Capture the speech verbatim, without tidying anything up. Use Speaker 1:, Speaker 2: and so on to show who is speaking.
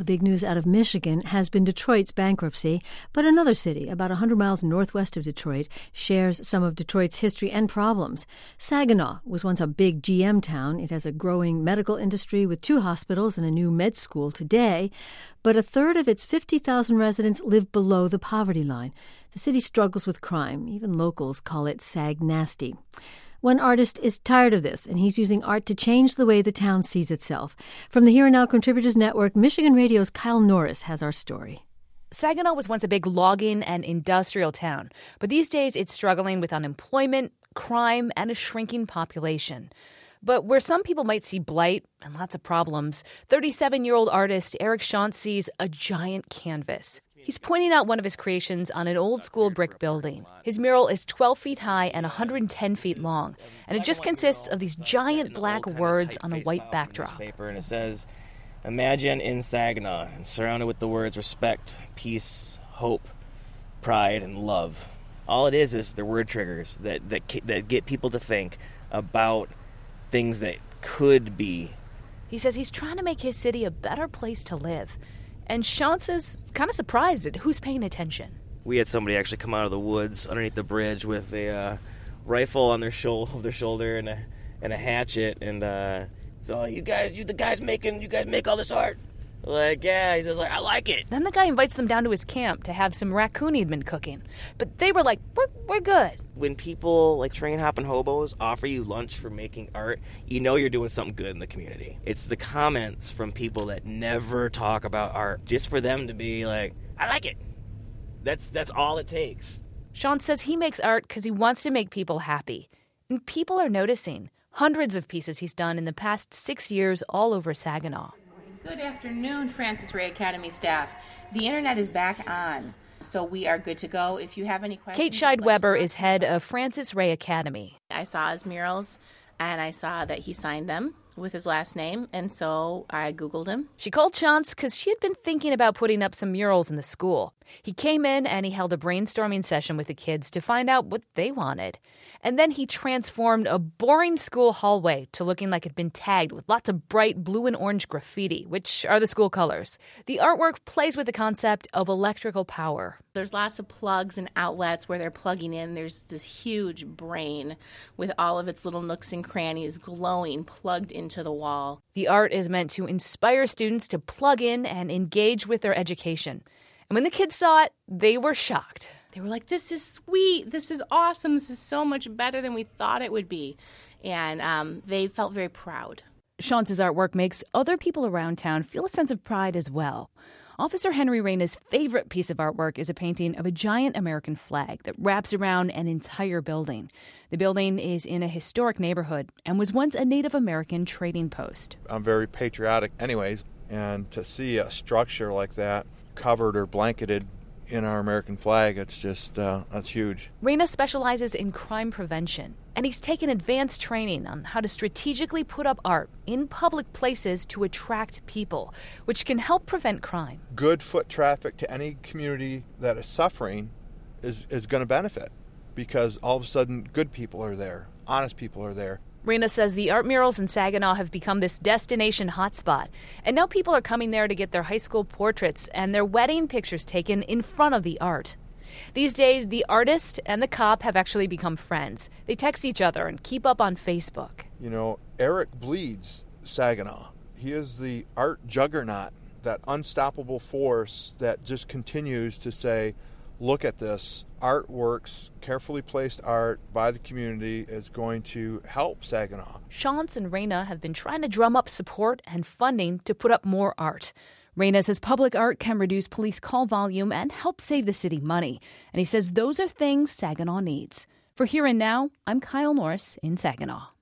Speaker 1: big news out of Michigan has been Detroit's bankruptcy, but another city, about one hundred miles northwest of Detroit, shares some of Detroit's history and problems. Saginaw was once a big G M town. It has a growing medical industry with two hospitals and a new med school today, but a third of its fifty thousand residents live below the poverty line. The city struggles with crime. Even locals call it Sag Nasty. One artist is tired of this, and he's using art to change the way the town sees itself. From the Here and Now Contributors Network, Michigan Radio's Kyle Norris has our story.
Speaker 2: Saginaw was once a big logging and industrial town, but these days it's struggling with unemployment, crime, and a shrinking population. But where some people might see blight and lots of problems, thirty-seven-year-old artist Eric Shantz sees a giant canvas. He's pointing out one of his creations on an old-school brick building. His mural is twelve feet high and one hundred ten feet long, and it just consists of these giant black words on a white backdrop.
Speaker 3: And it says, "Imagine in Saginaw," and surrounded with the words respect, peace, hope, pride, and love. All it is is the word triggers that, that, that get people to think about things that could be.
Speaker 2: He says he's trying to make his city a better place to live. And Shantz is kind of surprised at who's paying attention.
Speaker 3: We had somebody actually come out of the woods underneath the bridge with a uh, rifle on their, shul- their shoulder and a and a hatchet, and uh, so you guys, you the guys making, you guys make all this art? Like, yeah, he says, like, I like it.
Speaker 2: Then the guy invites them down to his camp to have some raccoon he'd been cooking. But they were like, we're, we're good.
Speaker 3: When people like train hopping hobos offer you lunch for making art, you know you're doing something good in the community. It's the comments from people that never talk about art, just for them to be like, I like it. That's, that's all it takes.
Speaker 2: Shantz says he makes art because he wants to make people happy. And people are noticing. Hundreds of pieces he's done in the past six years all over Saginaw.
Speaker 4: Good afternoon, Francis Ray Academy staff. The internet is back on, so we are good to go. If you have any questions...
Speaker 2: Kate Scheid-Weber is head of Francis Ray Academy.
Speaker 4: I saw his murals, and I saw that he signed them with his last name, and so I Googled him.
Speaker 2: She called Shantz because she had been thinking about putting up some murals in the school. He came in and he held a brainstorming session with the kids to find out what they wanted. And then he transformed a boring school hallway to looking like it'd been tagged with lots of bright blue and orange graffiti, which are the school colors. The artwork plays with the concept of electrical power.
Speaker 4: There's lots of plugs and outlets where they're plugging in. There's this huge brain with all of its little nooks and crannies glowing, plugged into the wall.
Speaker 2: The art is meant to inspire students to plug in and engage with their education. And when the kids saw it, they were shocked.
Speaker 4: They were like, this is sweet. This is awesome. This is so much better than we thought it would be. And um, they felt very proud.
Speaker 2: Shantz's artwork makes other people around town feel a sense of pride as well. Officer Henry Reyna's favorite piece of artwork is a painting of a giant American flag that wraps around an entire building. The building is in a historic neighborhood and was once a Native American trading post.
Speaker 5: I'm very patriotic anyways, and to see a structure like that covered or blanketed in our American flag, it's just, uh, that's huge.
Speaker 2: Reyna specializes in crime prevention, and he's taken advanced training on how to strategically put up art in public places to attract people, which can help prevent crime.
Speaker 5: Good foot traffic to any community that is suffering is, is going to benefit, because all of a sudden good people are there, honest people are there.
Speaker 2: Reyna says the art murals in Saginaw have become this destination hotspot, and now people are coming there to get their high school portraits and their wedding pictures taken in front of the art. These days, the artist and the cop have actually become friends. They text each other and keep up on Facebook.
Speaker 5: You know, Eric bleeds Saginaw. He is the art juggernaut, that unstoppable force that just continues to say, look at this. Art works. Carefully placed art by the community is going to help Saginaw.
Speaker 2: Shantz and Reyna have been trying to drum up support and funding to put up more art. Reyna says public art can reduce police call volume and help save the city money. And he says those are things Saginaw needs. For Here and Now, I'm Kyle Norris in Saginaw.